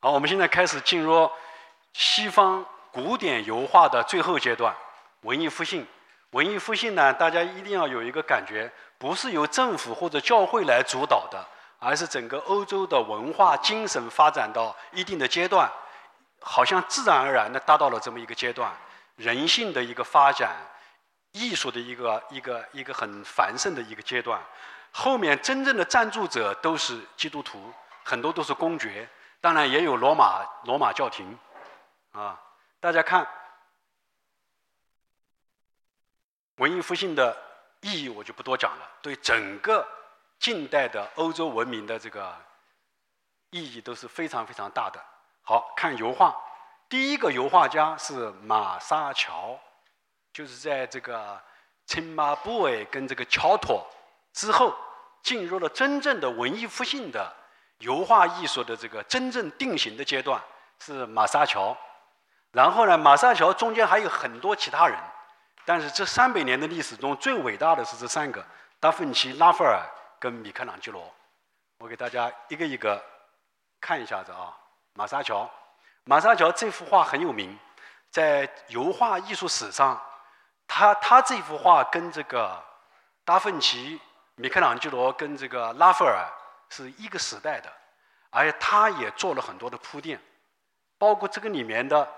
好，我们现在开始进入西方古典油画的最后阶段——文艺复兴。文艺复兴呢，大家一定要有一个感觉，不是由政府或者教会来主导的，而是整个欧洲的文化精神发展到一定的阶段，好像自然而然地达到了这么一个阶段，人性的一个发展，艺术的一个很繁盛的一个阶段。后面真正的赞助者都是基督徒，很多都是公爵，当然也有罗马教廷，啊，大家看文艺复兴的意义我就不多讲了，对整个近代的欧洲文明的这个意义都是非常非常大的。好，看油画，第一个油画家是马沙乔，就是在这个钦马布韦跟这个乔托之后，进入了真正的文艺复兴的油画艺术的这个真正定型的阶段，是马沙乔。然后呢，马沙乔中间还有很多其他人，但是这300年的历史中最伟大的是这3个：达芬奇、拉斐尔跟米开朗基罗。我给大家一个一个看一下子啊。马沙乔这幅画很有名，在油画艺术史上，他这幅画跟这个达芬奇、米开朗基罗跟这个拉斐尔是一个时代的，而且他也做了很多的铺垫，包括这个里面的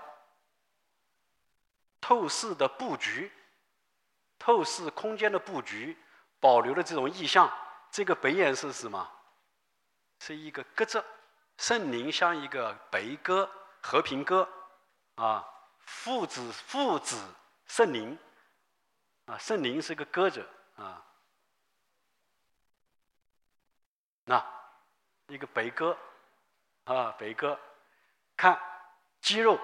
透视的布局、透视空间的布局，保留了这种意象。这个白颜色是什么？是一个鸽子，圣灵像一个白鸽，和平鸽，啊，父子圣灵，啊，圣灵是个鸽子，啊，那一个白鸽，啊，白鸽，看肌肉。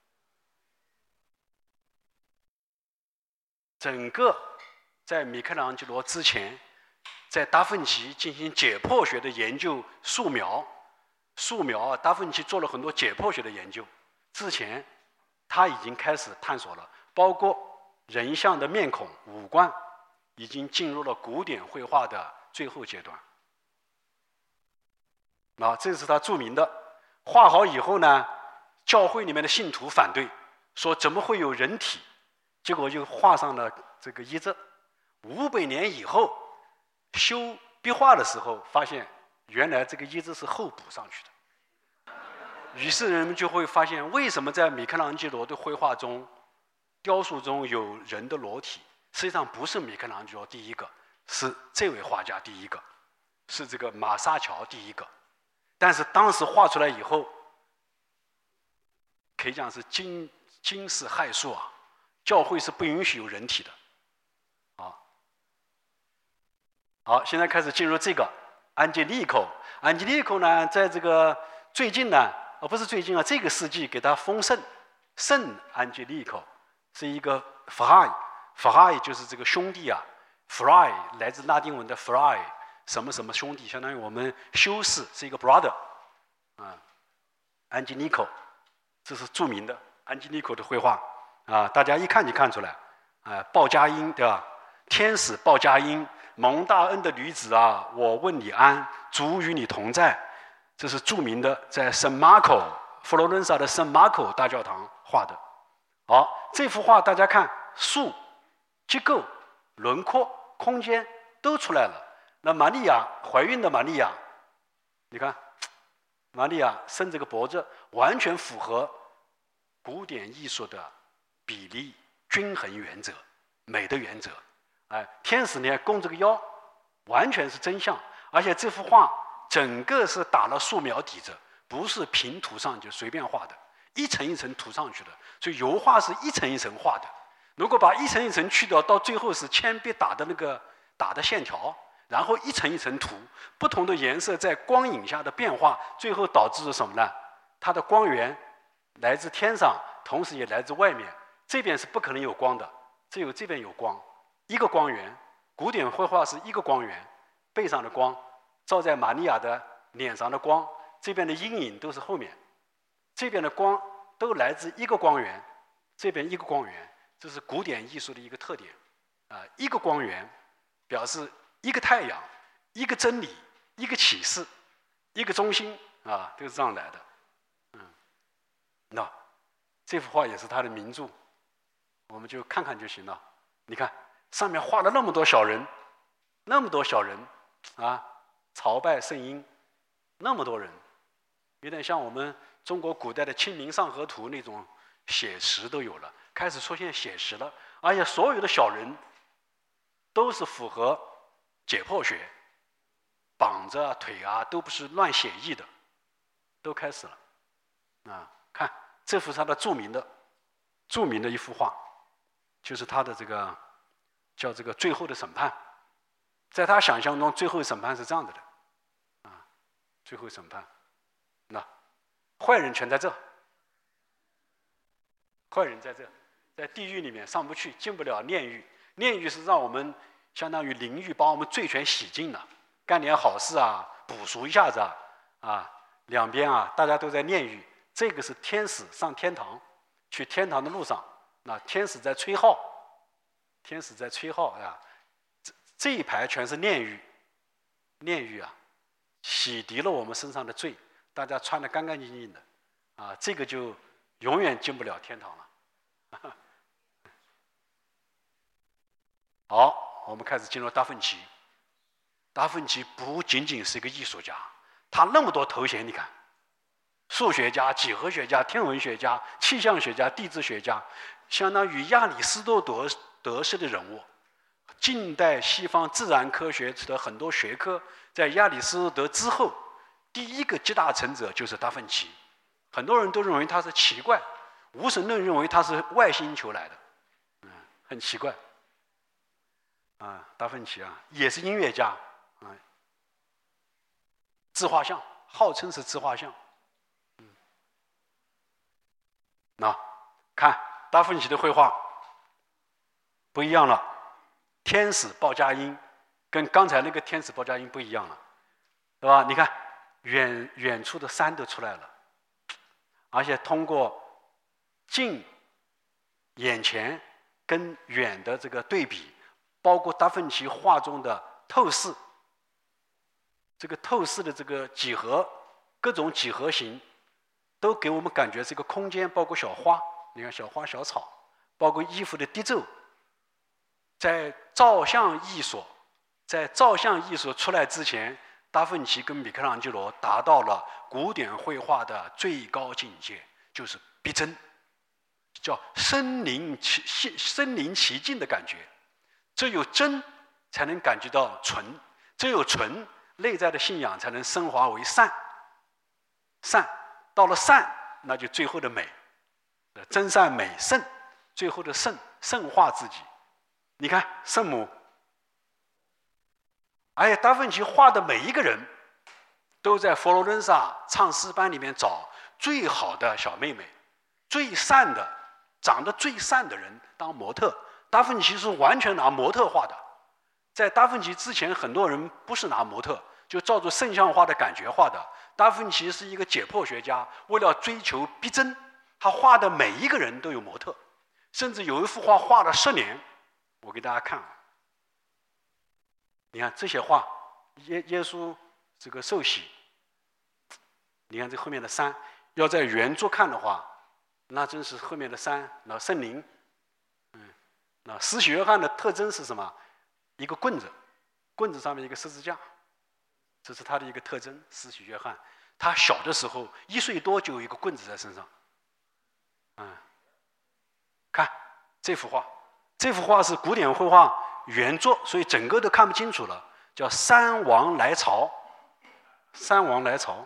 整个在米开朗基罗之前，在达芬奇进行解剖学的研究，素描啊，达芬奇做了很多解剖学的研究。之前他已经开始探索了，包括人像的面孔、五官，已经进入了古典绘画的最后阶段。啊，这是他著名的。画好以后呢，教会里面的信徒反对，说怎么会有人体？结果就画上了这个一字。500年以后修壁画的时候，发现原来这个一字是后补上去的。于是人们就会发现，为什么在米开朗基罗的绘画中、雕塑中有人的裸体？实际上不是米开朗基罗第一个，是这位画家第一个，是这个马沙乔第一个。但是当时画出来以后，可以讲是惊世骇俗啊！教会是不允许有人体的，啊，好，现在开始进入这个安吉丽蔻。安吉丽蔻呢，在这个最近呢，不是最近啊，这个世纪给他封圣安吉丽蔻，是一个弗亥就是这个兄弟啊 ，Fry 来自拉丁文的 Fry 什么什么兄弟，相当于我们修士是一个 brother， 啊，安吉丽蔻，这是著名的安吉丽蔻的绘画。啊，大家一看就看出来，报佳音，对吧？天使报佳音，蒙大恩的女子啊，我问你安，主与你同在。这是著名的，在圣马可，佛罗伦萨的圣马可大教堂画的。好，这幅画大家看，树、结构、轮廓、空间都出来了。那玛利亚怀孕的玛利亚，你看，玛利亚伸这个脖子，完全符合古典艺术的比例均衡原则，美的原则。天使呢弓这个腰，完全是真相。而且这幅画整个是打了素描底子，不是平涂上就随便画的，一层一层涂上去的。所以油画是一层一层画的。如果把一层一层去掉，到最后是铅笔打的那个打的线条，然后一层一层涂，不同的颜色在光影下的变化，最后导致了什么呢？它的光源来自天上，同时也来自外面。这边是不可能有光的，只有这边有光，一个光源。古典绘画是一个光源，背上的光照在玛利亚的脸上的光，这边的阴影都是后面，这边的光都来自一个光源，这边一个光源，这是古典艺术的一个特点。一个光源表示一个太阳，一个真理，一个启示，一个中心啊，都是这样来的。 那这幅画也是他的名著，我们就看看就行了。你看上面画了那么多小人，那么多小人啊，朝拜圣婴，那么多人，有点像我们中国古代的《清明上河图》那种写实都有了，开始出现写实了，而且所有的小人都是符合解剖学，膀子啊腿啊都不是乱写意的，都开始了。啊，看这幅是他的著名的一幅画，就是他的这个叫这个最后的审判。在他想象中，最后审判是这样子的，啊，最后审判，那坏人全在这，坏人在这，在地狱里面上不去，进不了炼狱。炼狱是让我们相当于淋浴，把我们罪全洗净了，干点好事啊，补赎一下子啊，两边啊，大家都在炼狱。这个是天使上天堂，去天堂的路上，那天使在吹号，天使在吹号啊。这一排全是炼狱，炼狱啊，洗涤了我们身上的罪，大家穿得干干净净的，啊，这个就永远进不了天堂了。好，我们开始进入达芬奇。达芬奇不仅仅是一个艺术家，他那么多头衔，你看，数学家、几何学家、天文学家、气象学家、地质学家，相当于亚里士多德式的人物。近代西方自然科学的很多学科，在亚里士多德之后，第一个集大成者就是达芬奇。很多人都认为他是奇怪，无神论认为他是外星球来的，很奇怪。达芬奇啊，也是音乐家，自画像，号称是自画像。那看达芬奇的绘画不一样了。天使报佳音跟刚才那个天使报佳音不一样了，对吧？你看远处的山都出来了，而且通过近眼前跟远的这个对比，包括达芬奇画中的透视，这个透视的这个几何，各种几何形，都给我们感觉这个空间，包括小花，你看小花小草，包括衣服的滴皱。在照相艺术出来之前，达芬奇跟米开朗基罗达到了古典绘画的最高境界，就是逼真，叫身临其境的感觉。只有真才能感觉到纯，只有纯，内在的信仰才能升华为善。到了善，那就最后的美，真善美圣，最后的圣化自己。你看圣母，而且达芬奇画的每一个人都在佛罗伦萨唱诗班里面找最好的小妹妹，最善的，长得最善的人当模特。达芬奇是完全拿模特画的，在达芬奇之前，很多人不是拿模特，就照着圣像画的感觉画的。达芬奇是一个解剖学家，为了追求逼真，他画的每一个人都有模特，甚至有一幅画画了10年。我给大家看，你看这些画，耶稣这个受洗，你看这后面的山，要在原著看的话，那真是后面的山，那圣灵，那施洗约翰的特征是什么？一个棍子，棍子上面一个十字架，这是他的一个特征。施洗约翰，他小的时候1岁多就有一个棍子在身上，看这幅画。这幅画是古典绘画原作，所以整个都看不清楚了，叫三王来朝。三王来朝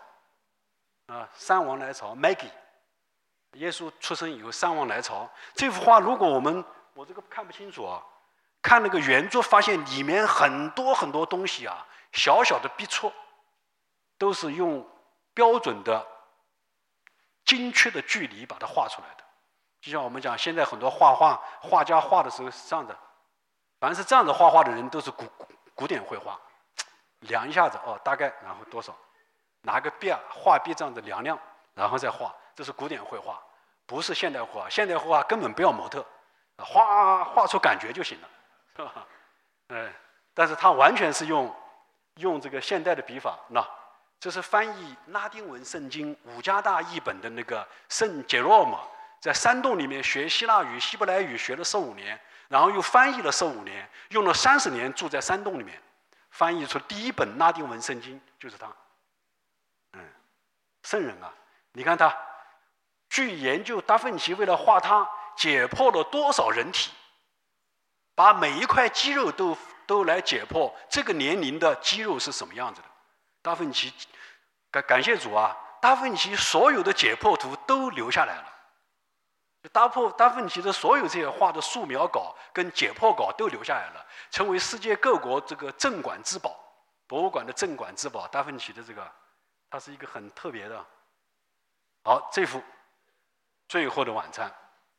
，Maggie， 耶稣出生以后，三王来朝。这幅画如果我这个看不清楚啊，看那个原作发现里面很多很多东西啊，小小的笔触，都是用标准的、精确的距离把它画出来的。就像我们讲，现在很多画家画的时候是这样的，凡是这样子画画的人都是古典绘画，量一下子大概，然后多少，拿个笔画笔这样子量，然后再画，这是古典绘画，不是现代绘画。现代绘画根本不要模特，画出感觉就行了，是吧？但是他完全是用这个现代的笔法。那这是翻译拉丁文圣经五加大译本的那个圣杰罗姆，在山洞里面学希腊语、希伯来语学了15年，然后又翻译了15年，用了30年住在山洞里面，翻译出第一本拉丁文圣经就是他。圣人啊，你看他，据研究，达芬奇为了画他，解剖了多少人体，把每一块肌肉都来解剖这个年龄的肌肉是什么样子的。达芬奇感谢主啊，达芬奇所有的解剖图都留下来了。达芬奇的所有这些画的素描稿跟解剖稿都留下来了，成为世界各国这个镇馆之宝，博物馆的镇馆之宝。达芬奇的这个，它是一个很特别的。好，这幅《最后的晚餐》。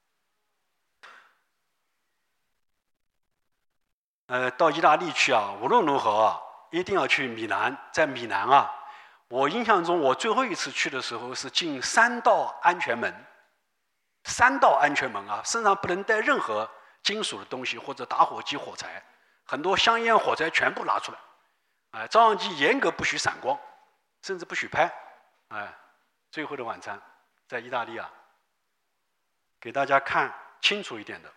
到意大利去啊，无论如何啊，一定要去米兰。在米兰啊，我印象中我最后一次去的时候是进3道安全门。3道安全门啊，身上不能带任何金属的东西或者打火机、火柴，很多香烟、火柴全部拿出来。照相机严格不许闪光，甚至不许拍。最后的晚餐在意大利啊，给大家看清楚一点的，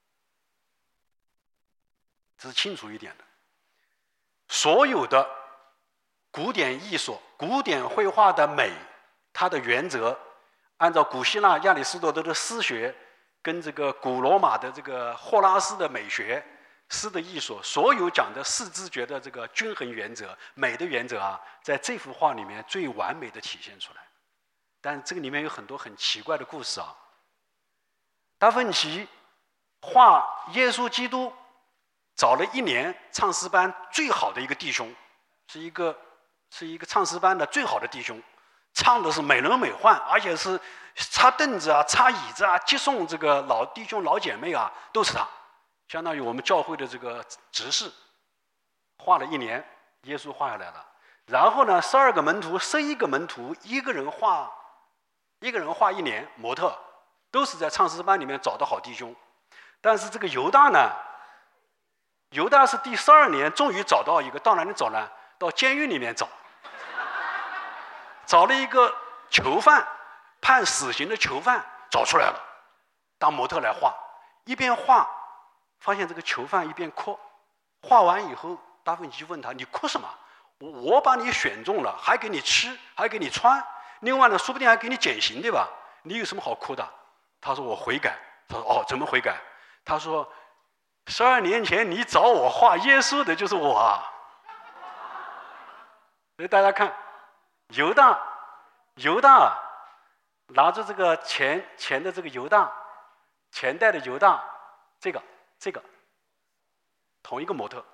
这是清楚一点的。所有的古典艺术、古典绘画的美，它的原则，按照古希腊亚里士多德的诗学，跟这个古罗马的这个霍拉斯的美学、诗的艺术，所有讲的视知觉的这个均衡原则、美的原则啊，在这幅画里面最完美的体现出来。但这个里面有很多很奇怪的故事啊。达芬奇画耶稣基督，找了1年唱诗班最好的一个弟兄，是一个唱诗班的最好的弟兄，唱的是美轮美奂，而且是擦凳子啊、擦椅子啊、接送这个老弟兄老姐妹啊，都是他，相当于我们教会的这个执事。画了1年，耶稣画下来了。然后呢，12个门徒，11个门徒，一个人画1年，模特都是在唱诗班里面找的好弟兄。但是这个犹大呢，犹大是第12年终于找到一个，到哪里找呢？到监狱里面找，找了一个囚犯，判死刑的囚犯找出来了，当模特来画。一边画，发现这个囚犯一边哭。画完以后，达芬奇问他：“你哭什么？我把你选中了，还给你吃，还给你穿，另外呢，说不定还给你减刑，对吧？你有什么好哭的？”他说：“我悔改。”他说：“哦，怎么悔改？”他说：“12年前你找我画耶稣的就是我啊。”所以大家看，犹大拿着这个钱的这个犹大，钱袋的犹大，这个同一个模特，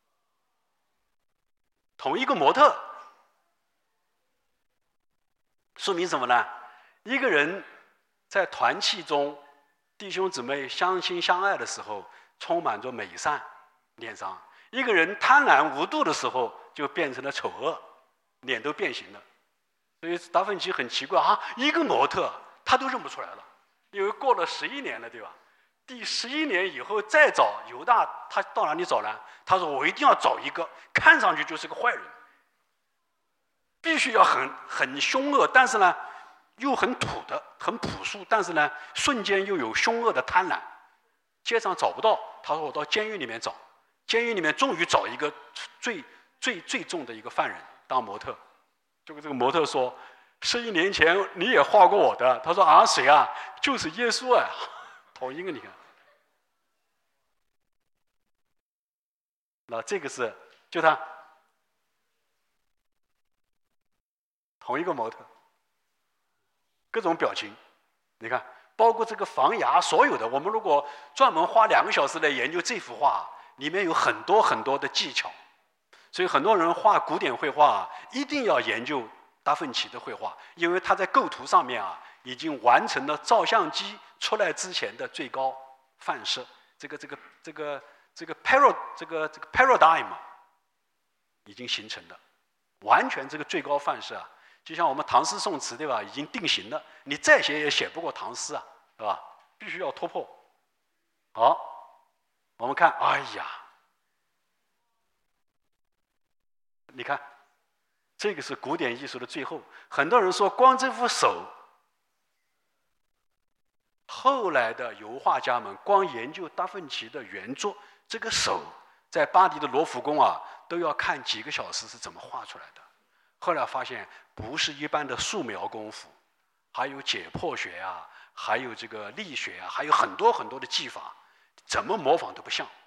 说明什么呢？一个人在团契中，弟兄姊妹相亲相爱的时候，充满着美善脸上；一个人贪婪无度的时候，就变成了丑恶，脸都变形了。所以达芬奇很奇怪啊，一个模特他都认不出来了，因为过了11年了，对吧？第11年以后再找犹大，他到哪里找呢？他说：“我一定要找一个看上去就是个坏人，必须要很凶恶，但是呢又很土的、很朴素，但是呢瞬间又有凶恶的贪婪。”街上找不到，他说：“我到监狱里面找。”监狱里面终于找一个最重的一个犯人当模特。结果这个模特说：“11年前你也画过我的。”他说：“啊，谁啊？就是耶稣啊，同一个。”你看，那这个是就他同一个模特，各种表情，你看，包括这个房牙，所有的，我们如果专门花2个小时来研究这幅画，里面有很多很多的技巧。所以很多人画古典绘画一定要研究达芬奇的绘画，因为他在构图上面已经完成了照相机出来之前的最高范式。这个 paradigm 已经形成了，完全这个最高范式就像我们唐诗宋词，对吧？已经定型了，你再写也写不过唐诗对吧？必须要突破。好，我们看，哎呀，你看这个是古典艺术的最后。很多人说光这幅手，后来的油画家们光研究达芬奇的原作，这个手在巴黎的罗浮宫啊，都要看几个小时是怎么画出来的。后来发现不是一般的素描功夫，还有解剖学啊，还有这个力学啊，还有很多很多的技法，怎么模仿都不像。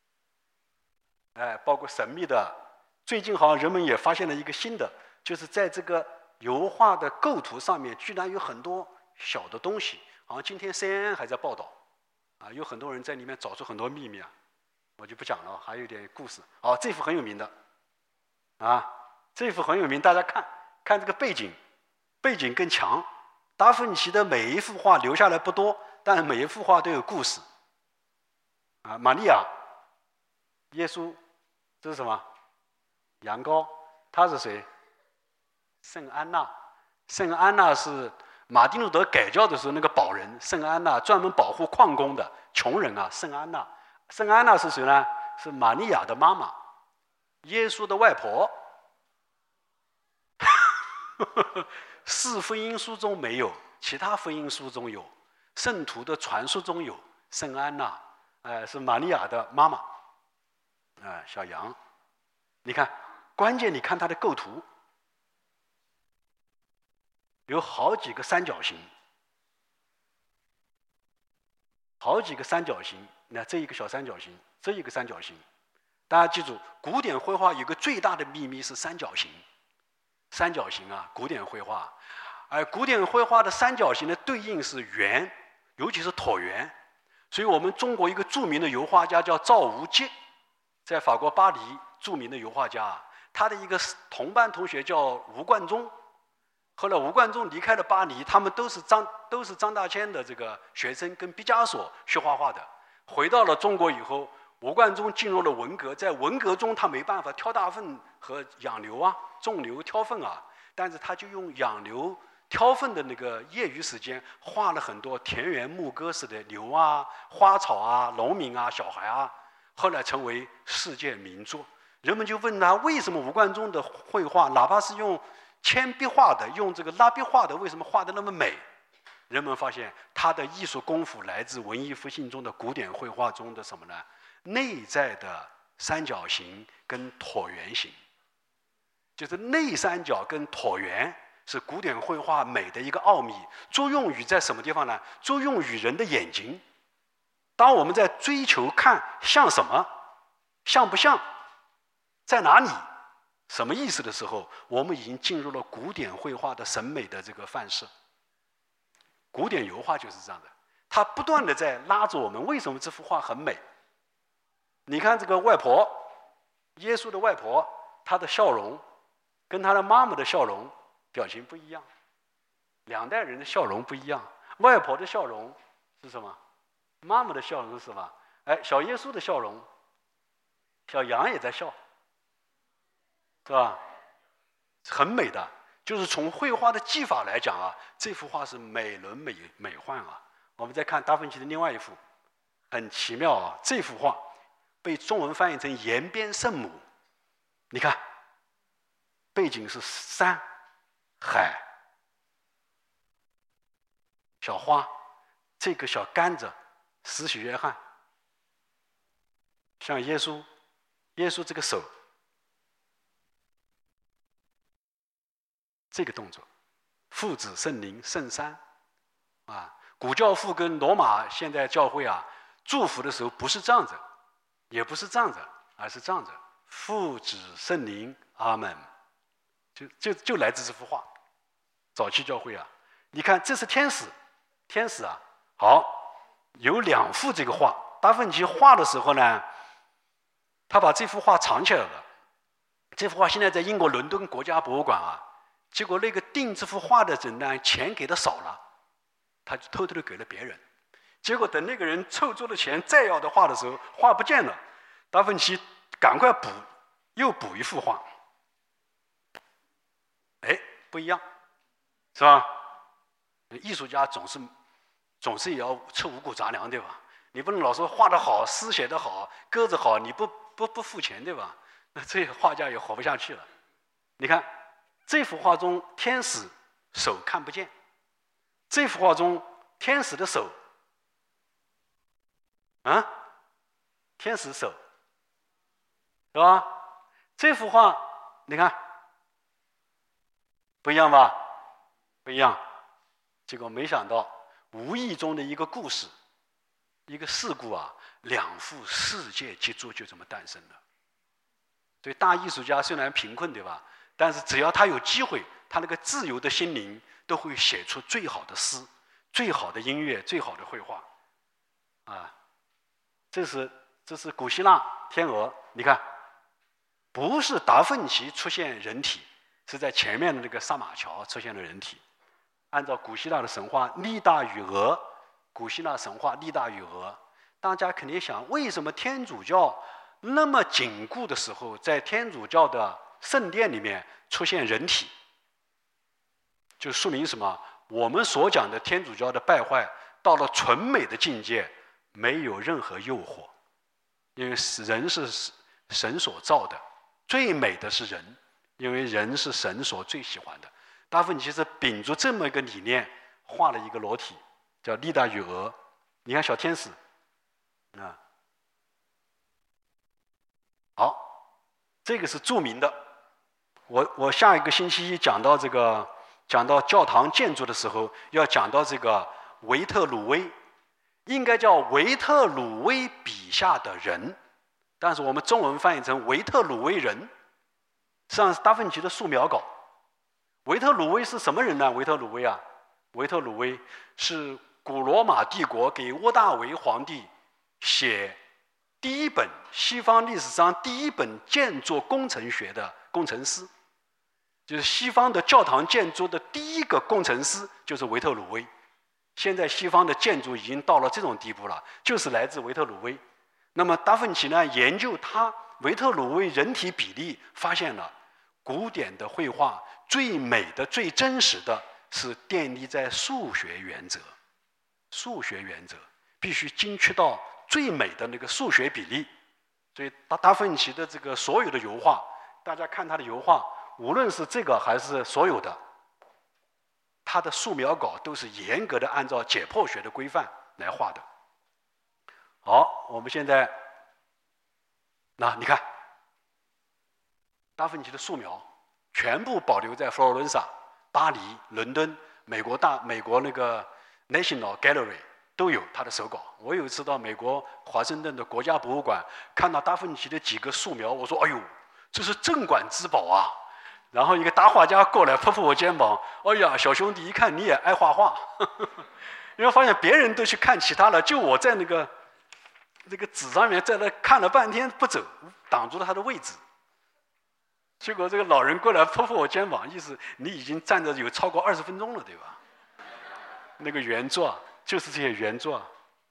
包括神秘的，最近好像人们也发现了一个新的，就是在这个油画的构图上面，居然有很多小的东西。好像今天 CNN 还在报道，有很多人在里面找出很多秘密啊，我就不讲了，还有点故事。这幅很有名的，这幅很有名，大家看这个背景更强。达芬奇的每一幅画留下来不多，但每一幅画都有故事。玛利亚、耶稣，这是什么？羊羔，他是谁？圣安娜。圣安娜是马丁路德改教的时候那个保人，圣安娜专门保护矿工的穷人啊。圣安娜，圣安娜是谁呢？是玛利亚的妈妈，耶稣的外婆。四福音书中没有，其他福音书中有，圣徒的传说中有。圣安娜，是玛利亚的妈妈，小羊。你看，关键你看它的构图，有好几个三角形，那这一个小三角形，这一个三角形。大家记住，古典绘画有个最大的秘密是三角形。三角形啊，古典绘画，而古典绘画的三角形的对应是圆，尤其是椭圆。所以我们中国一个著名的油画家叫赵无极，在法国巴黎著名的油画家，他的一个同班同学叫吴冠中。后来吴冠中离开了巴黎，他们都是张大千的这个学生，跟毕加索学画画的。回到了中国以后，吴冠中进入了文革，在文革中他没办法挑大粪和养牛啊，种牛挑粪啊，但是他就用养牛挑粪的那个业余时间，画了很多田园牧歌式的牛啊、花草啊、农民啊、小孩啊，后来成为世界名作。人们就问他，为什么吴冠中的绘画，哪怕是用铅笔画的、用这个蜡笔画的，为什么画得那么美？人们发现他的艺术功夫来自文艺复兴中的古典绘画中的什么呢？内在的三角形跟椭圆形，就是内三角跟椭圆是古典绘画美的一个奥秘。作用于在什么地方呢？作用于人的眼睛。当我们在追求看像什么、像不像、在哪里、什么意思的时候，我们已经进入了古典绘画的审美的这个范式。古典油画就是这样的，它不断的在拉着我们。为什么这幅画很美？你看这个外婆，耶稣的外婆，她的笑容跟她的妈妈的笑容表情不一样，两代人的笑容不一样。外婆的笑容是什么？妈妈的笑容是什么？小耶稣的笑容，小羊也在笑，是吧？很美的。就是从绘画的技法来讲啊，这幅画是美轮美奂啊。我们再看达芬奇的另外一幅，很奇妙啊。这幅画被中文翻译成《延边圣母》。你看，背景是山、海、小花，这个小甘蔗，施洗约翰，像耶稣这个手。这个动作，父子圣灵圣三，古教父跟罗马现代教会啊，祝福的时候不是这样子，也不是这样子，而是这样子，父子圣灵阿门，就来自这幅画。早期教会啊，你看这是天使啊。好，有两幅这个画，达芬奇画的时候呢，他把这幅画藏起来了。这幅画现在在英国伦敦国家博物馆啊。结果那个订这幅画的人呢，钱给的少了，他就偷偷的给了别人。结果等那个人凑足了钱再要的画的时候，画不见了。达芬奇赶快又补一幅画。不一样，是吧？艺术家总是也要凑五谷杂粮，对吧？你不能老说画得好、诗写得好、歌子好，你不付钱，对吧？那这画家也活不下去了。你看。 这幅画中天使手看不见，这幅画中天使的手，天使手，是吧？这幅画你看不一样吧？不一样。结果没想到无意中的一个故事，一个事故啊，两幅世界杰作就这么诞生了。所以大艺术家虽然贫困，对吧？但是只要他有机会，他那个自由的心灵都会写出最好的诗、最好的音乐、最好的绘画。啊，这是古希腊天鹅，你看，不是达芬奇出现人体，是在前面的那个萨马乔出现了人体。按照古希腊的神话，利大与鹅，古希腊神话利大与鹅，大家肯定想，为什么天主教那么紧固的时候，在天主教的圣殿里面出现人体？就说明什么？我们所讲的天主教的败坏，到了纯美的境界，没有任何诱惑，因为人是神所造的，最美的是人，因为人是神所最喜欢的。达芬奇是秉着这么一个理念画了一个裸体，叫利大与鹅。你看小天使，好，这个是著名的。我下一个星期一讲到教堂建筑的时候，要讲到这个维特鲁威，应该叫维特鲁威笔下的人，但是我们中文翻译成维特鲁威人，实际上是达芬奇的素描稿。维特鲁威是什么人呢？维特鲁威是古罗马帝国给屋大维皇帝写第一本西方历史上第一本建筑工程学的工程师，就是西方的教堂建筑的第一个工程师就是维特鲁威。现在西方的建筑已经到了这种地步了，就是来自维特鲁威。那么达芬奇呢，研究他维特鲁威人体比例，发现了古典的绘画最美的、最真实的是建立在数学原则。数学原则必须精确到最美的那个数学比例。所以达芬奇的这个所有的油画，大家看他的油画，无论是这个还是所有的，他的素描稿都是严格的按照解剖学的规范来画的。好，我们现在，你看，达芬奇的素描全部保留在佛罗伦萨、巴黎、伦敦、美国那个 National Gallery 都有他的手稿。我有一次到美国华盛顿的国家博物馆，看到达芬奇的几个素描，我说：“哎呦，这是镇馆之宝啊！”然后一个大画家过来拍拍我肩膀：“哎呀，小兄弟，一看你也爱画画。”因为发现别人都去看其他了，就我在那个纸上面在那看了半天不走，挡住了他的位置。结果这个老人过来拍拍我肩膀，意思你已经站着有超过20分钟了，对吧？那个原作就是这些原作。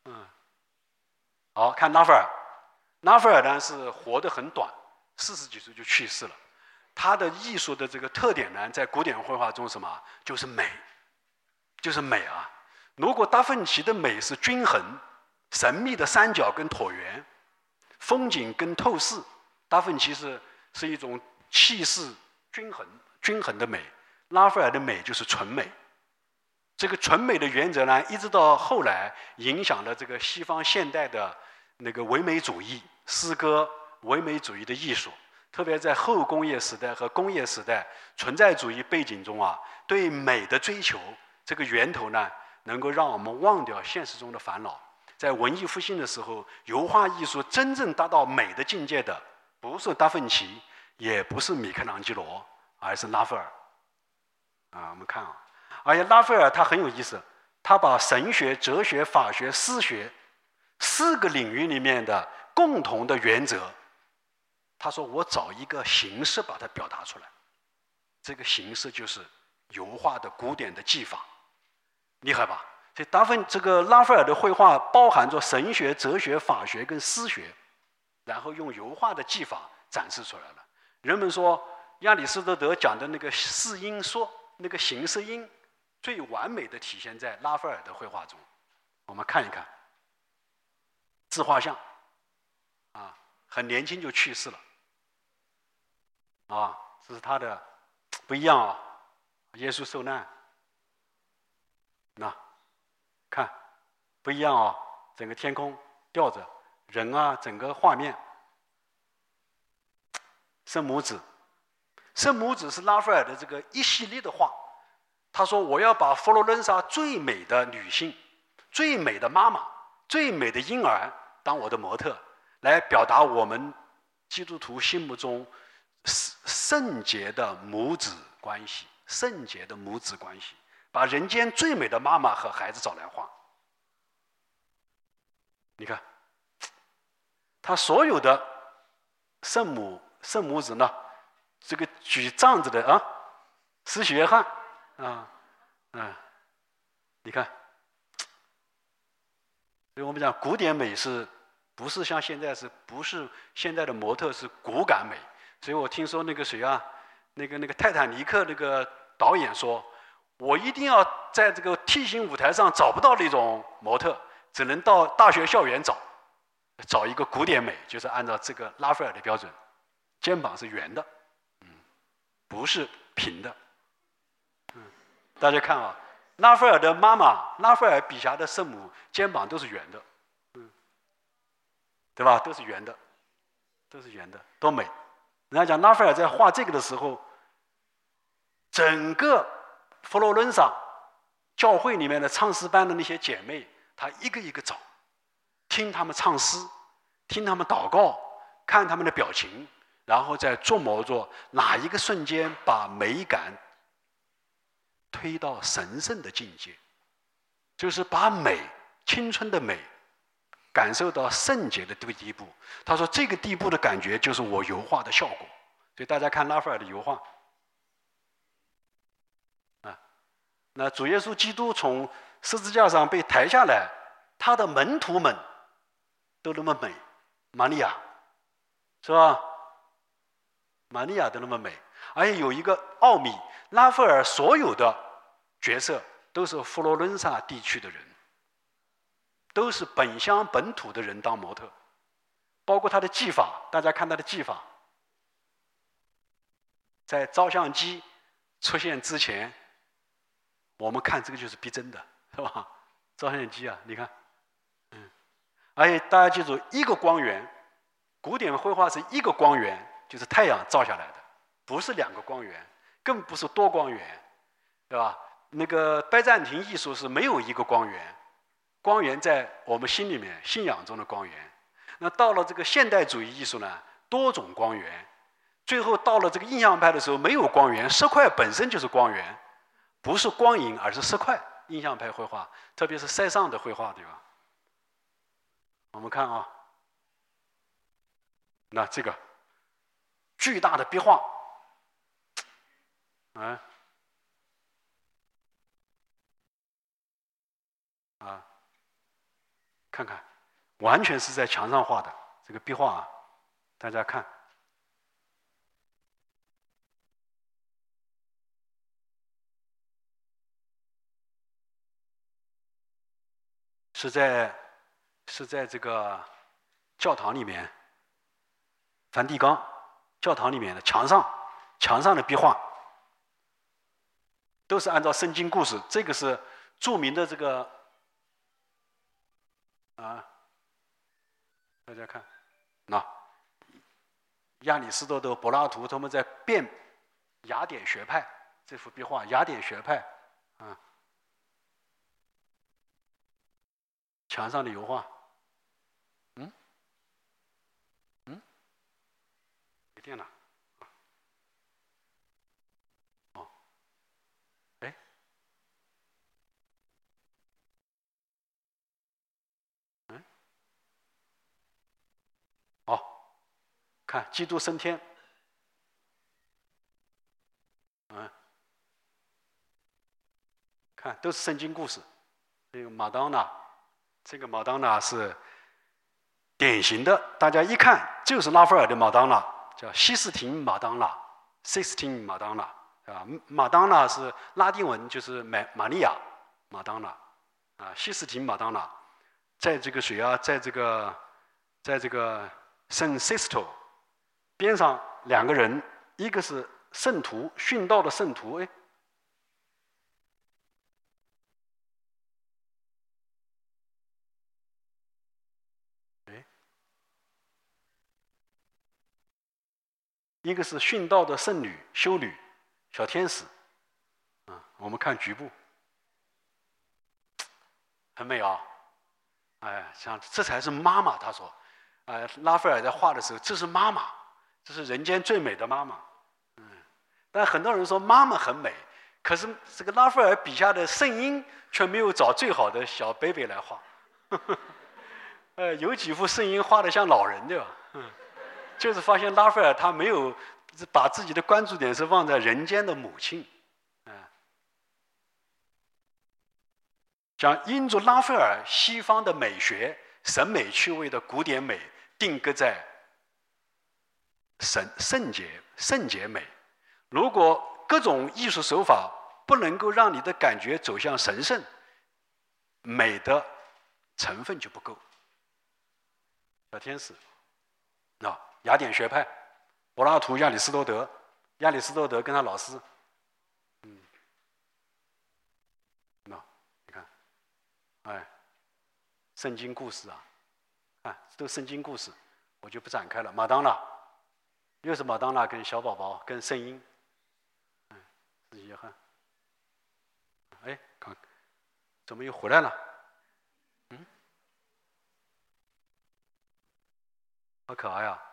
好，看拉斐尔。拉斐尔呢是活得很短，40几岁就去世了。他的艺术的这个特点呢，在古典绘画中什么？就是美，就是美啊！如果达芬奇的美是均衡、神秘的三角跟椭圆、风景跟透视，达芬奇是一种气势均衡的美。拉斐尔的美就是纯美。这个纯美的原则呢，一直到后来影响了这个西方现代的那个唯美主义诗歌、唯美主义的艺术。特别在后工业时代和工业时代存在主义背景中啊，对美的追求这个源头呢，能够让我们忘掉现实中的烦恼。在文艺复兴的时候，油画艺术真正达到美的境界的，不是达芬奇，也不是米开朗基罗，而是拉斐尔。我们看而且拉斐尔他很有意思，他把神学、哲学、法学、诗学4个领域里面的共同的原则，他说我找一个形式把它表达出来，这个形式就是油画的古典的技法，厉害吧？所以这个拉斐尔的绘画包含着神学、哲学、法学跟诗学，然后用油画的技法展示出来了。人们说亚里士多德讲的那个四因说，那个形式因最完美的体现在拉斐尔的绘画中。我们看一看自画像，很年轻就去世了，这是他的不一样啊！耶稣受难，那看不一样啊！整个天空吊着人啊，整个画面。圣母子，圣母子是拉斐尔的这个一系列的画。他说：“我要把佛罗伦萨最美的女性、最美的妈妈、最美的婴儿当我的模特，来表达我们基督徒心目中圣洁的母子关系。圣洁的母子关系，把人间最美的妈妈和孩子找来画。你看，他所有的圣母子呢，这个举杖子的啊，施洗约翰。”你看，所以我们讲古典美不是像现在不是现在的模特是骨感美？所以我听说那个谁啊，那个泰坦尼克那个导演说，我一定要在这个 T 型舞台上找不到那种模特，只能到大学校园找一个古典美，就是按照这个拉斐尔的标准，肩膀是圆的，不是平的。大家看啊，拉斐尔的妈妈，拉斐尔笔下的圣母肩膀都是圆的，对吧？都是圆的，多美！人家讲拉斐尔在画这个的时候，整个佛罗伦萨教会里面的唱诗班的那些姐妹，她一个一个找，听他们唱诗，听他们祷告，看他们的表情，然后再琢磨着哪一个瞬间把美感推到神圣的境界，就是把美，青春的美，感受到圣洁的地步。他说这个地步的感觉就是我油画的效果。所以大家看拉斐尔的油画，那主耶稣基督从十字架上被抬下来，他的门徒们都那么美，玛利亚，是吧？玛利亚都那么美。而且有一个奥秘，拉斐尔所有的角色都是佛罗伦萨地区的人，都是本乡本土的人当模特，包括他的技法。大家看他的技法，在照相机出现之前，我们看这个就是逼真的，是吧？照相机啊，你看，而且大家记住，一个光源，古典绘画是一个光源，就是太阳照下来的。不是两个光源，更不是多光源，对吧？那个拜占庭艺术是没有一个光源，光源在我们心里面信仰中的光源。那到了这个现代主义艺术呢，多种光源，最后到了这个印象派的时候，没有光源，色块本身就是光源，不是光影，而是色块。印象派绘画，特别是塞尚的绘画，对吧？我们看啊，那这个巨大的壁画。看看，完全是在墙上画的这个壁画啊，大家看，是在这个教堂里面，梵蒂冈教堂里面的墙上的壁画。都是按照圣经故事，这个是著名的这个大家看，亚里士多德、柏拉图他们在辩雅典学派，这幅壁画雅典学派墙上的油画，没电了。看基督升天，看都是圣经故事。这个马当娜是典型的，大家一看就是拉斐尔的马当娜，叫西斯廷马当娜 （Sistine Madonna） 啊。马当娜是拉丁文，就是玛利亚马当娜啊，西斯廷马当娜，在这个谁啊，在这个圣 Sisto 边上两个人，一个是圣徒，殉道的圣徒，哎，一个是殉道的圣女、修女、小天使，我们看局部，很美啊，哎，像这才是妈妈。他说，拉斐尔在画的时候，这是妈妈，这是人间最美的妈妈。但很多人说妈妈很美，可是这个拉斐尔笔下的圣婴却没有找最好的小 baby 来画。有几幅圣婴画的像老人，对吧？就是发现拉斐尔他没有把自己的关注点是放在人间的母亲，将因着拉斐尔西方的美学、审美趣味的古典美定格在圣洁美。如果各种艺术手法不能够让你的感觉走向神圣，美的成分就不够。小天使，雅典学派，柏拉图、亚里士多德，亚里士多德跟他老师，你看，圣经故事都圣经故事，我就不展开了。马当娜，又是马当娜跟小宝宝跟圣婴，是约翰，怎么又回来了？好可爱啊！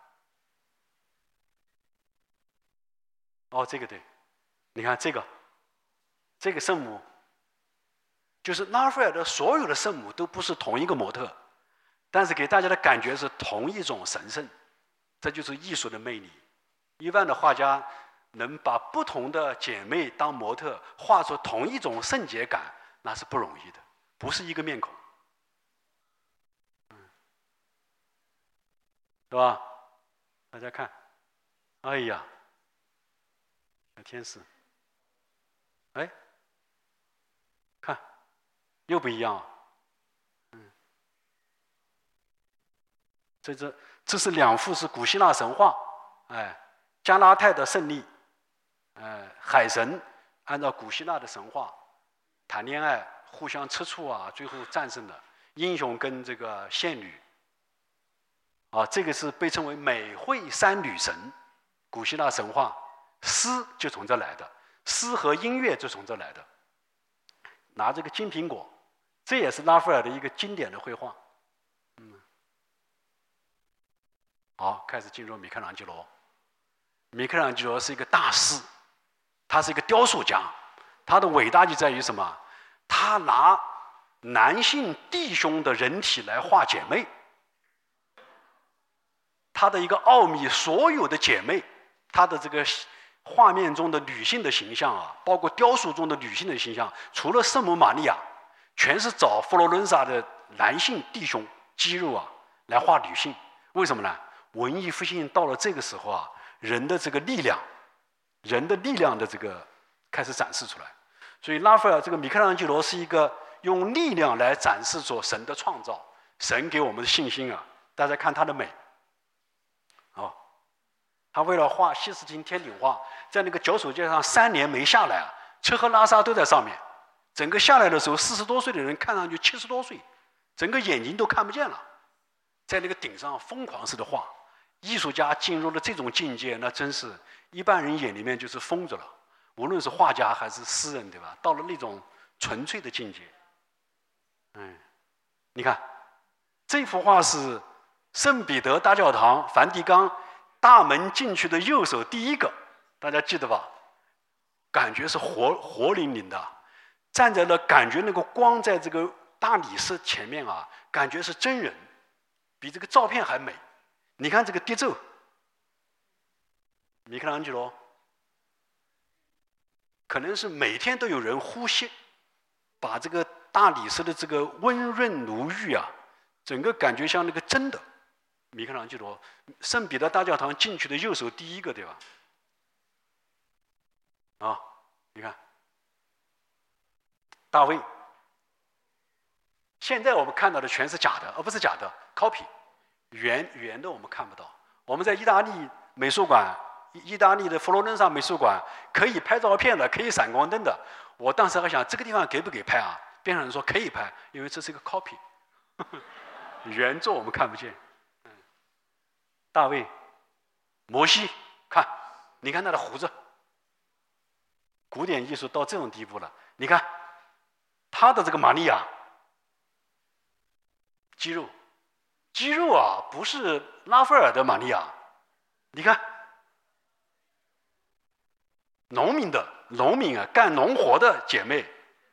这个对，你看这个圣母，就是拉斐尔的所有的圣母都不是同一个模特，但是给大家的感觉是同一种神圣，这就是艺术的魅力。一般的画家能把不同的姐妹当模特，画出同一种圣洁感，那是不容易的，不是一个面孔，是吧？大家看，哎呀！小天使，看，又不一样啊。这是两幅是古希腊神话，加拉泰的胜利，海神按照古希腊的神话谈恋爱，互相吃醋啊，最后战胜了英雄跟这个仙女。这个是被称为美惠三女神，古希腊神话。诗就从这来的，诗和音乐就从这来的。拿这个金苹果，这也是拉斐尔的一个经典的绘画。好，开始进入米开朗基罗。米开朗基罗是一个大师，他是一个雕塑家，他的伟大就在于什么？他拿男性弟兄的人体来画姐妹。他的一个奥秘，所有的姐妹，他的这个画面中的女性的形象包括雕塑中的女性的形象，除了圣母玛利亚，全是找佛罗伦萨的男性弟兄肌肉来画女性。为什么呢？文艺复兴到了这个时候人的这个力量，人的力量的这个开始展示出来。所以拉斐尔这个米开朗基罗是一个用力量来展示出神的创造，神给我们的信心大家看他的美。他为了画西斯廷天顶画，在那个脚手架上3年没下来吃喝拉撒都在上面。整个下来的时候，40多岁的人看上去70多岁，整个眼睛都看不见了，在那个顶上疯狂似的画。艺术家进入了这种境界，那真是一般人眼里面就是疯子了。无论是画家还是诗人，对吧？到了那种纯粹的境界。你看这幅画是圣彼得大教堂梵蒂冈大门进去的右手第一个，大家记得吧？感觉是活灵灵的，站在那，感觉那个光在这个大理石前面感觉是真人，比这个照片还美。你看这个跌皱，米开朗基罗可能是每天都有人呼吸，把这个大理石的这个温润如玉整个感觉像那个真的。米开朗基罗，圣彼得大教堂进去的右手第一个，对吧？你看，大卫。现在我们看到的全是假的，而不是假的 copy， 原的我们看不到。我们在意大利美术馆意大利的佛罗伦萨美术馆可以拍照片的，可以闪光灯的。我当时还想这个地方给不给拍啊？边上人说可以拍，因为这是一个 copy， 原作我们看不见。大卫、摩西，看，你看他的胡子，古典艺术到这种地步了。你看他的这个玛利亚，肌肉啊，不是拉斐尔的玛利亚。你看，农民啊，干农活的姐妹。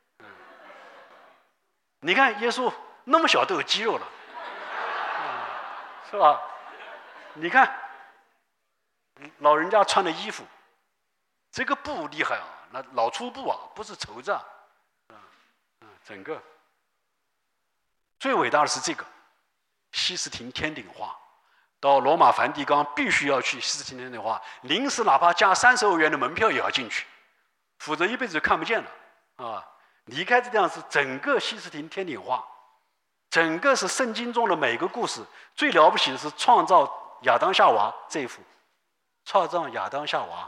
你看耶稣那么小都有肌肉了，是吧？你看老人家穿的衣服，这个布厉害啊，那老粗布啊，不是绸子啊，整个最伟大的是这个西斯廷天顶画。到罗马梵蒂冈必须要去西斯廷天顶画，临时哪怕加30欧元的门票也要进去，否则一辈子就看不见了啊！离开这地方是整个西斯廷天顶画，整个是圣经中的每个故事。最了不起的是创造亚当夏娃这一幅，创造亚当夏娃，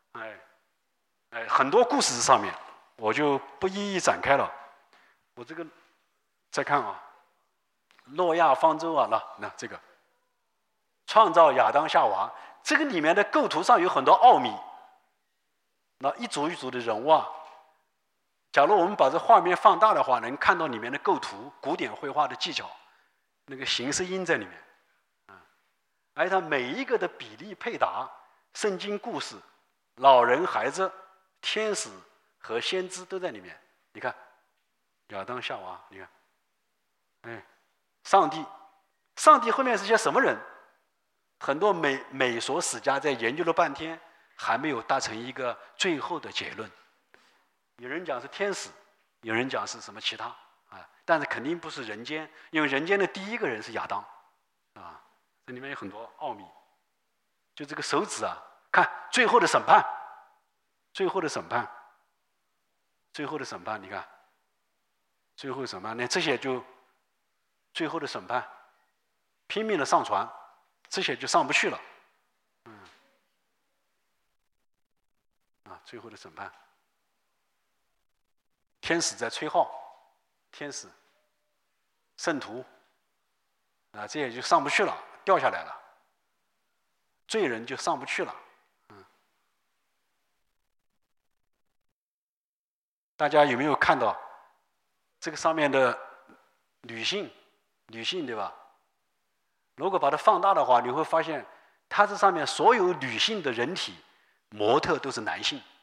很多故事上面我就不一一展开了。我这个再看啊，诺亚方舟啊，那这个创造亚当夏娃，这个里面的构图上有很多奥秘，那一组一组的人物啊。假如我们把这画面放大的话，能看到里面的构图、古典绘画的技巧，那个形式音在里面，而它每一个的比例配搭，圣经故事、老人、孩子、天使和先知都在里面。你看，亚当夏娃，你看，上帝后面是些什么人？很多美索史家在研究了半天，还没有达成一个最后的结论。有人讲是天使，有人讲是什么其他啊，但是肯定不是人间，因为人间的第一个人是亚当，啊，这里面有很多奥秘。就这个手指啊，看最后的审判，最后的审判，你看，最后审判，那这些就最后的审判，拼命的上传，这些就上不去了，最后的审判。天使在吹号，天使、圣徒，这也就上不去了，掉下来了。罪人就上不去了。大家有没有看到这个上面的女性对吧？如果把它放大的话，你会发现它这上面所有女性的人体模特都是男性。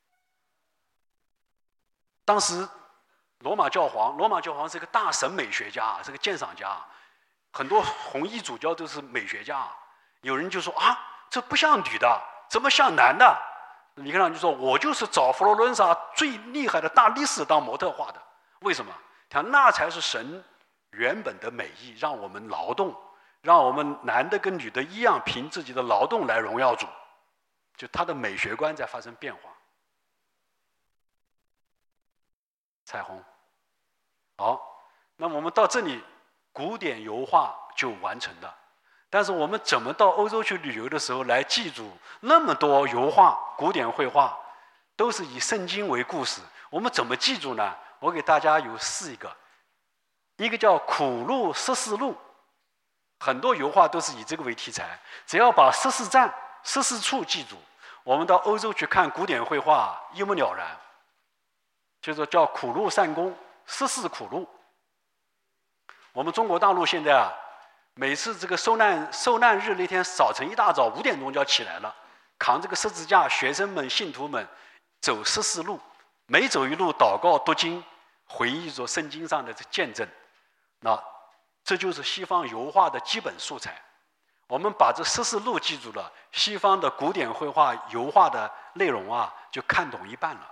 当时罗马教皇是一个大审美学家，是个鉴赏家，很多红衣主教都是美学家。有人就说啊，这不像女的，怎么像男的？米开朗基罗就说，我就是找佛罗伦萨最厉害的大力士当模特画的。为什么？他那才是神原本的美意，让我们劳动，让我们男的跟女的一样，凭自己的劳动来荣耀主。就他的美学观在发生变化。彩虹，好，那么我们到这里，古典油画就完成了。但是我们怎么到欧洲去旅游的时候来记住那么多油画、古典绘画，都是以圣经为故事？我们怎么记住呢？我给大家有4个，一个叫苦路14路，很多油画都是以这个为题材。只要把14站、14处记住，我们到欧洲去看古典绘画一目了然。就是叫苦路善功，14苦路。我们中国大陆现在啊，每次这个受难日那天早晨一大早5点钟就要起来了，扛这个十字架，学生们、信徒们走14路，每走一路祷告读经，回忆着圣经上的见证。那这就是西方油画的基本素材。我们把这14路记住了，西方的古典绘画、油画的内容啊，就看懂一半了。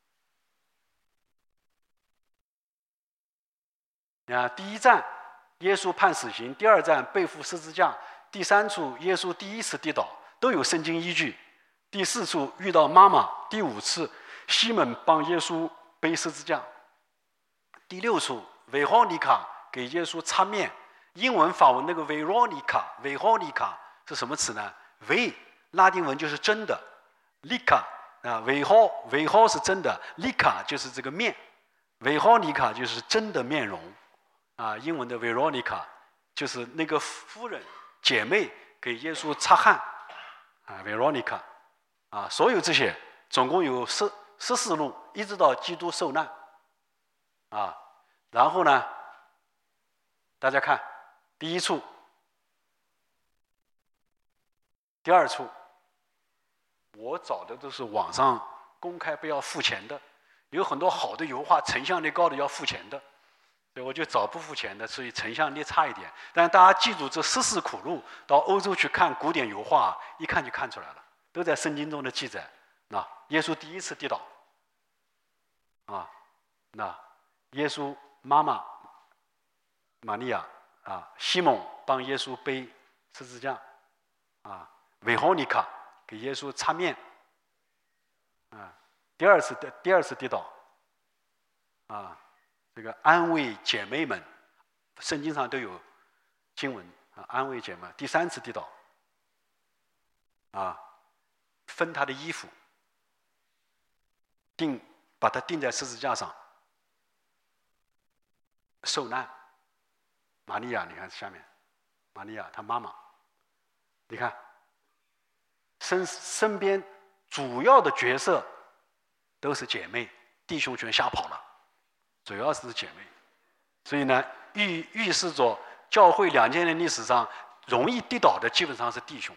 第一站，耶稣判死刑；第2站，背负十字架；第3处，耶稣第1次跌倒，都有圣经依据；第4处遇到妈妈；第5次，西门帮耶稣背十字架；第6处，维罗妮卡给耶稣擦面。英文、法文那个维罗妮卡是什么词呢？ 拉丁文就是真的 ，lica 啊，尾号是真的 ，lica 就是这个面，尾号尼卡就是真的面容啊，英文的 Veronica 就是那个夫人姐妹给耶稣擦汗啊 ，Veronica 啊，所有这些总共有14路，一直到基督受难啊，然后呢，大家看第一处。第二处，我找的都是网上公开不要付钱的，有很多好的油画，成像力高的要付钱的，所以我就找不付钱的，所以成像力差一点。但是大家记住这14苦路，到欧洲去看古典油画，一看就看出来了，都在圣经中的记载。那耶稣第一次跌倒，啊，那耶稣妈妈玛利亚啊，西蒙帮耶稣背十字架，啊。维霍尼卡给耶稣擦面，啊，第二次跌倒，啊，这个安慰姐妹们，圣经上都有经文啊，安慰姐妹。第3次跌倒，啊，分他的衣服，把他钉在十字架上，受难。玛利亚，你看下面，玛利亚她妈妈，你看。身边主要的角色都是姐妹，弟兄全吓跑了，主要是姐妹，所以呢，预示着教会2000年历史上容易跌倒的基本上是弟兄，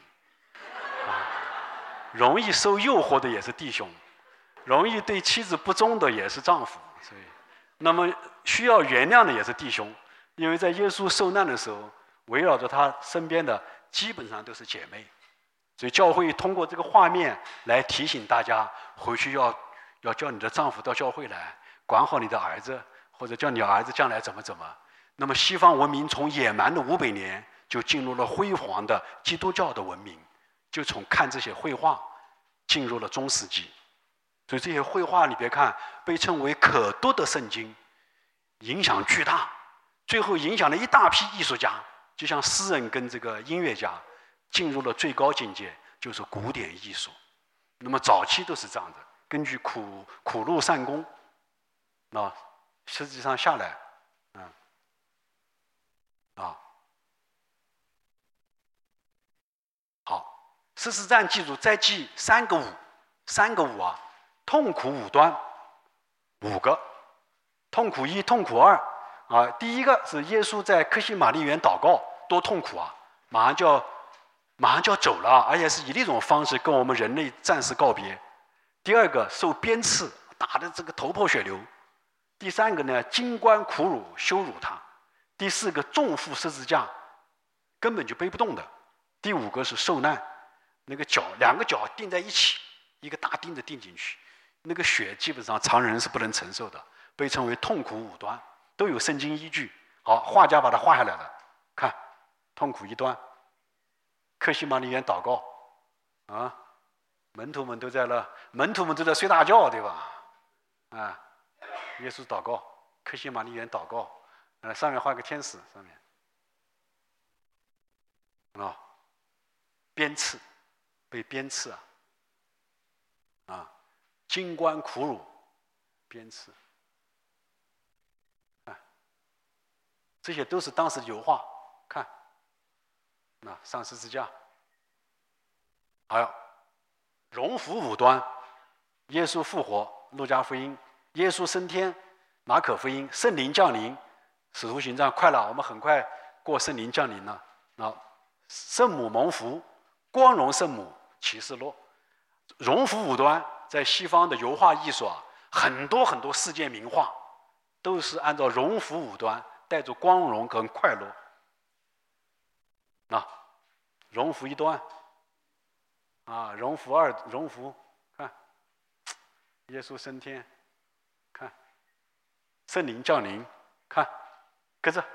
容易受诱惑的也是弟兄，容易对妻子不忠的也是丈夫，所以，那么需要原谅的也是弟兄，因为在耶稣受难的时候，围绕着他身边的基本上都是姐妹。所以教会通过这个画面来提醒大家，回去要叫你的丈夫到教会来，管好你的儿子，或者叫你儿子将来怎么。那么西方文明从野蛮的500年就进入了辉煌的基督教的文明，就从看这些绘画进入了中世纪。所以这些绘画你别看被称为可读的圣经，影响巨大，最后影响了一大批艺术家，就像诗人跟这个音乐家。进入了最高境界，就是古典艺术。那么早期都是这样的，根据苦路善功，啊，实际上下来，好，十四站记住再记3个五啊，痛苦5端，5个，痛苦1、痛苦2啊。第一个是耶稣在客西马尼园祷告，多痛苦啊，马上就要走了，而且是以那种方式跟我们人类暂时告别。第二个受鞭笞，打得这个头破血流。第3个呢，金冠苦辱，羞辱他。第4个重负十字架，根本就背不动的。第5个是受难，那个2个脚钉在一起，一个大钉子钉进去，那个血基本上常人是不能承受的，被称为痛苦5端，都有圣经依据。好，画家把它画下来了，看，痛苦1端。客西马尼园祷告，啊，门徒们都在睡大觉，对吧？啊，耶稣祷告，客西马尼园祷告，上面画个天使，上面，鞭笞，被鞭笞金冠苦辱，鞭笞，这些都是当时的油画，看。上十字架，还有荣福5端，耶稣复活，路加福音；耶稣升天，马可福音；圣灵降临，使徒行传。快了，我们很快过圣灵降临了。圣母蒙福，光荣圣母，启示录。荣福5端，在西方的油画艺术很多世界名画都是按照荣福5端，带着光荣跟快乐。荣福1端，荣福2，看，耶稣升天，看，圣灵降临，看，鸽子，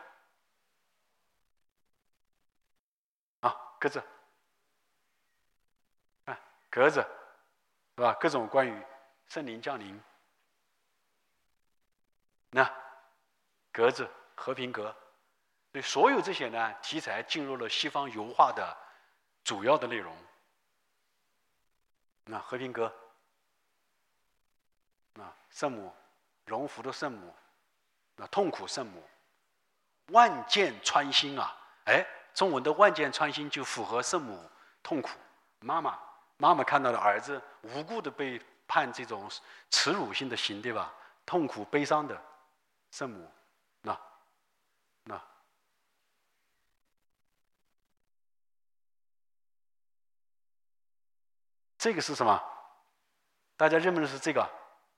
鸽子，看，格子，是吧？各种关于圣灵降临，格子，和平格，所以所有这些呢题材进入了西方油画的主要的内容。 那和平鸽，圣母，荣福的圣母，痛苦圣母，万箭穿心啊！哎，中文的万箭穿心就符合圣母痛苦。妈妈看到了儿子无辜的被判这种耻辱性的刑，对吧？痛苦悲伤的圣母，那这个是什么？大家认不认识这个？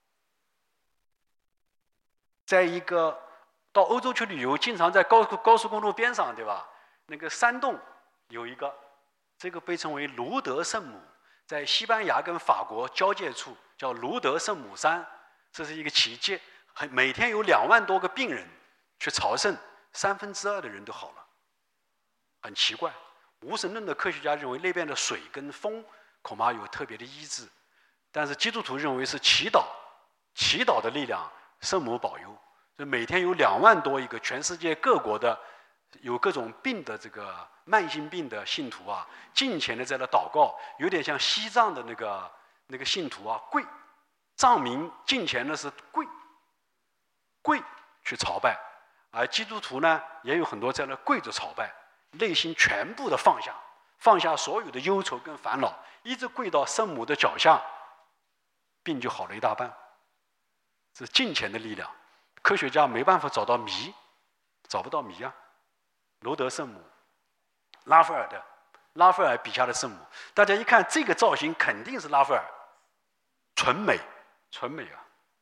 在一个到欧洲去旅游，经常在高速公路边上，对吧？那个山洞有一个，这个被称为卢德圣母，在西班牙跟法国交界处，叫卢德圣母山，这是一个奇迹。每天有2万多个病人去朝圣，2/3的人都好了，很奇怪。无神论的科学家认为那边的水跟风恐怕有特别的医治，但是基督徒认为是祈祷的力量，圣母保佑。所以每天有2万多一个全世界各国的有各种病的这个慢性病的信徒啊，敬虔的在那祷告，有点像西藏的那个信徒啊，藏民敬虔的是跪去朝拜，而基督徒呢也有很多在那跪着朝拜，内心全部的放下所有的忧愁跟烦恼，一直跪到圣母的脚下，病就好了一大半。这是敬虔的力量，科学家没办法找不到谜啊。罗德圣母，拉斐尔笔下的圣母，大家一看这个造型，肯定是拉斐尔，纯美啊。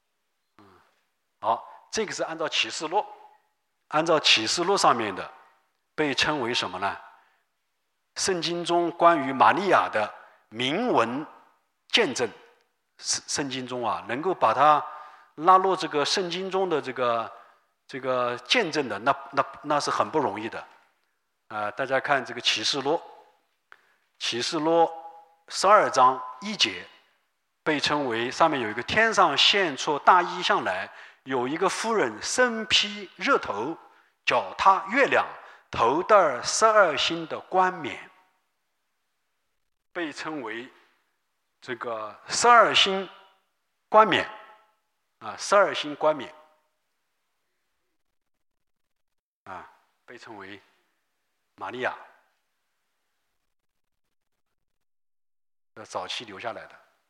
好，这个是按照启示录上面的，被称为什么呢？圣经中关于玛利亚的铭文见证，圣经中啊，能够把它纳入这个圣经中的这个见证的，那是很不容易的。大家看这个启示录12章1节，被称为上面有一个天上现出大异象来，有一个妇人身披热头，脚踏月亮，头戴12星的冠冕，被称为这个12星冠冕12星冠冕被称为玛利亚，早期留下来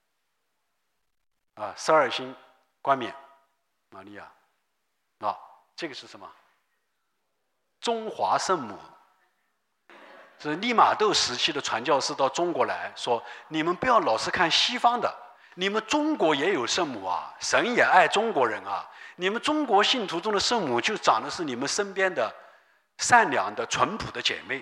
的12星冠冕玛利亚这个是什么？中华圣母，这是利玛窦时期的传教士到中国来说，你们不要老是看西方的，你们中国也有圣母啊，神也爱中国人啊，你们中国信徒中的圣母就长的是你们身边的善良的淳朴的姐妹，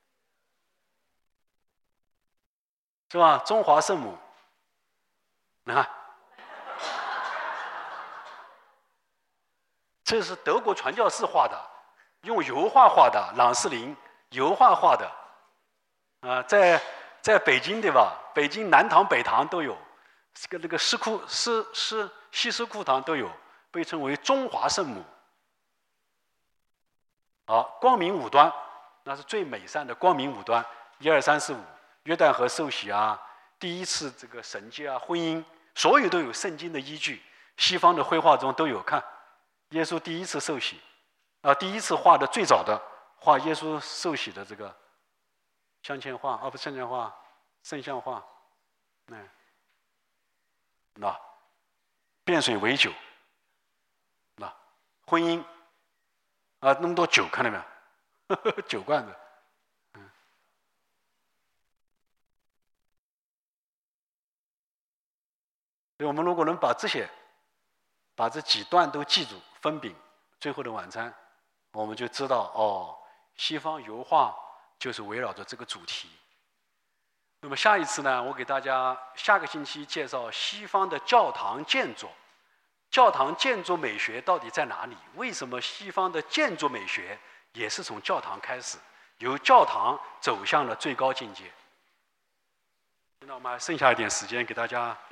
是吧？中华圣母，你看，这是德国传教士画的，用油画画的，朗士林油画画的，在北京对吧？北京南堂北堂都有，那个西斯库堂都有，被称为中华圣母。好，光明五端，那是最美善的光明五端，1、2、3、4、5，约旦河受洗啊，第一次这个神迹啊，婚姻，所有都有圣经的依据，西方的绘画中都有。看，耶稣第一次受洗，第一次画的最早的画耶稣受洗的这个镶嵌画，不是镶嵌画，圣像画，变水为酒，婚姻。那么多酒，看到没有？酒罐子，所以我们如果能把这几段都记住，分饼、最后的晚餐，我们就知道西方油画就是围绕着这个主题。那么下一次呢，我给大家下个星期介绍西方的教堂建筑。教堂建筑美学到底在哪里？为什么西方的建筑美学也是从教堂开始，由教堂走向了最高境界？那我们还剩下一点时间给大家